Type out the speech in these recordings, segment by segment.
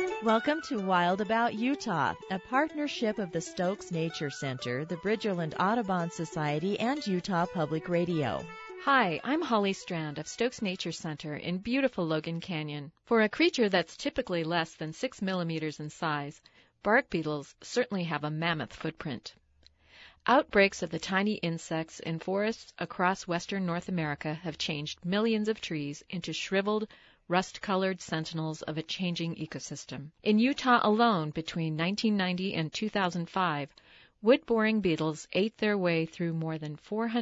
Welcome to Wild About Utah, a partnership of the Stokes Nature Center, the Bridgerland Audubon Society, and Utah Public Radio. Hi, I'm Holly Strand of Stokes Nature Center in beautiful Logan Canyon. For a creature that's typically less than 6 millimeters in size, bark beetles certainly have a mammoth footprint. Outbreaks of the tiny insects in forests across western North America have changed millions of trees into shriveled, rust-colored sentinels of a changing ecosystem. In Utah alone, between 1990 and 2005, wood-boring beetles ate their way through more than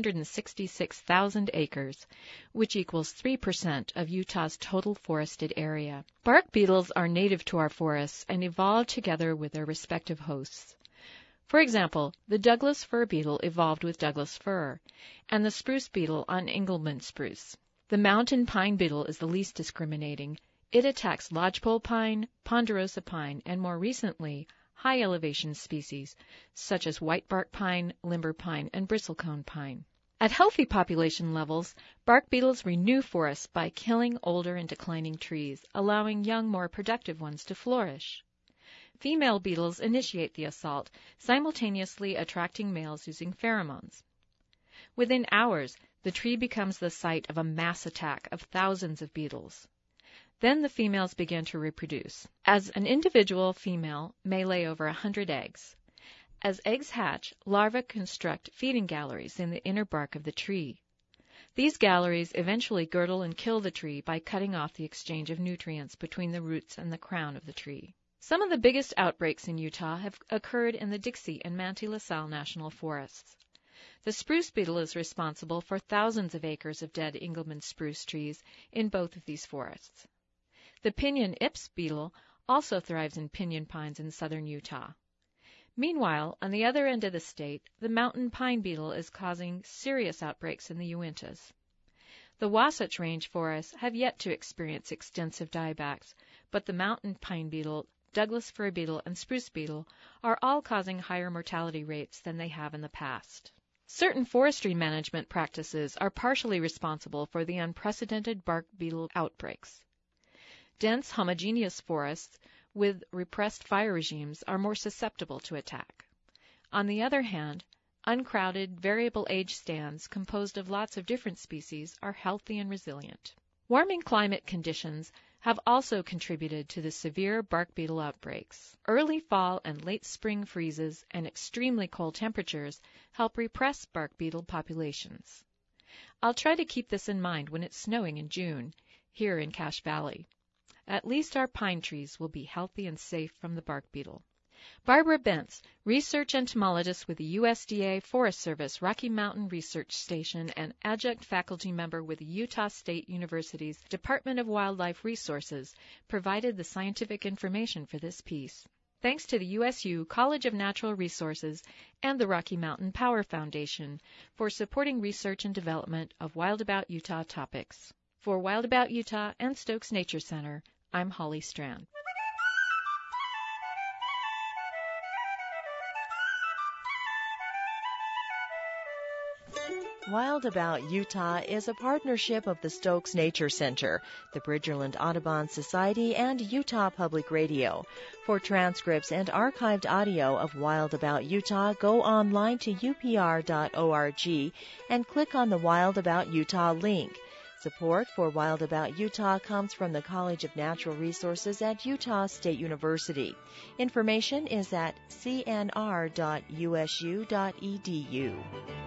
466,000 acres, which equals 3% of Utah's total forested area. Bark beetles are native to our forests and evolved together with their respective hosts. For example, the Douglas fir beetle evolved with Douglas fir, and the spruce beetle on Engelmann spruce. The mountain pine beetle is the least discriminating. It attacks lodgepole pine, ponderosa pine, and more recently, high-elevation species, such as whitebark pine, limber pine, and bristlecone pine. At healthy population levels, bark beetles renew forests by killing older and declining trees, allowing young, more productive ones to flourish. Female beetles initiate the assault, simultaneously attracting males using pheromones. Within hours, the tree becomes the site of a mass attack of thousands of beetles. Then the females begin to reproduce. As an individual female may lay over 100 eggs. As eggs hatch, larvae construct feeding galleries in the inner bark of the tree. These galleries eventually girdle and kill the tree by cutting off the exchange of nutrients between the roots and the crown of the tree. Some of the biggest outbreaks in Utah have occurred in the Dixie and Manti La Sal National Forests. The spruce beetle is responsible for thousands of acres of dead Engelmann spruce trees in both of these forests. The pinyon ips beetle also thrives in pinyon pines in southern Utah. Meanwhile, on the other end of the state, the mountain pine beetle is causing serious outbreaks in the Uintas. The Wasatch Range forests have yet to experience extensive diebacks, but the mountain pine beetle, Douglas fir beetle, and spruce beetle are all causing higher mortality rates than they have in the past. Certain forestry management practices are partially responsible for the unprecedented bark beetle outbreaks. Dense, homogeneous forests with repressed fire regimes are more susceptible to attack. On the other hand, uncrowded, variable age stands composed of lots of different species are healthy and resilient. Warming climate conditions have also contributed to the severe bark beetle outbreaks. Early fall and late spring freezes and extremely cold temperatures help repress bark beetle populations. I'll try to keep this in mind when it's snowing in June here in Cache Valley. At least our pine trees will be healthy and safe from the bark beetle. Barbara Bentz, research entomologist with the USDA Forest Service Rocky Mountain Research Station and adjunct faculty member with the Utah State University's Department of Wildlife Resources, provided the scientific information for this piece. Thanks to the USU College of Natural Resources and the Rocky Mountain Power Foundation for supporting research and development of Wild About Utah topics. For Wild About Utah and Stokes Nature Center, I'm Holly Strand. Wild About Utah is a partnership of the Stokes Nature Center, the Bridgerland Audubon Society, and Utah Public Radio. For transcripts and archived audio of Wild About Utah, go online to upr.org and click on the Wild About Utah link. Support for Wild About Utah comes from the College of Natural Resources at Utah State University. Information is at cnr.usu.edu.